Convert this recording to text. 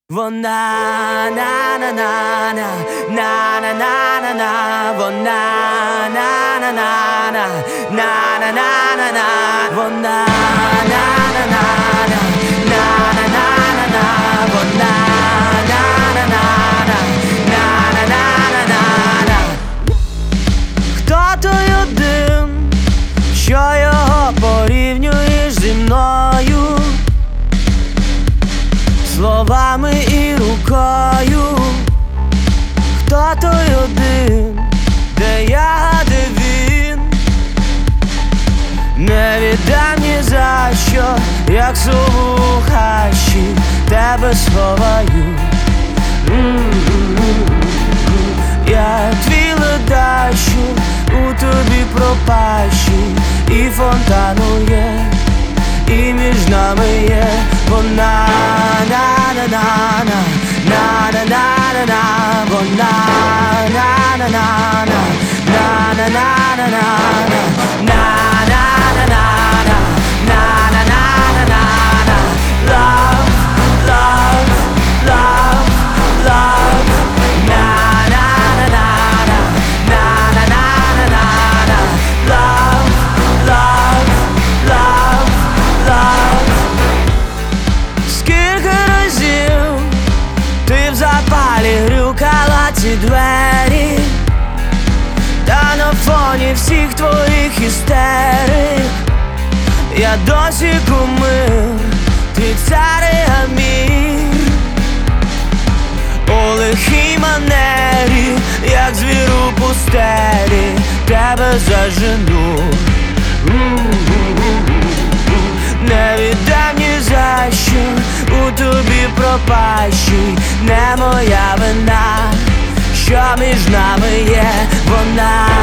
Вона на-на-на-на, на-на-на-на-на, вона на-на-на-на, на-на-на-на-на, вона на-на-на-на, на-на-на-на-на, вона на-на-на-на, на-на-на-на-на. Хто той один, що його порівнюєш зі мною? Словами і рукою. Хто той один, де я, де він? Не віддам ні за що, як сову у хащі тебе сховаю. Я твій ледащу, у тобі пропащий, і фонтанує, і між нами є вона. На-на-на-на, на-на-на-на, вона на-на-на-на, на-на-на-на-на, на-на-на-на, на-на-на-на-на. Love, love, love, love. На-на-на-на, на-на-на-на, love, love, love, love. Скільки разів ти в запалі грюкала ці двері, та на фоні всіх твоїх істерик я досі кумир, твій цар і амір. У лихій манері, як звір у пустелі, тебе зажену. Не віддам ні за що, у тобі пропащий, не моя вина, що між нами є вона.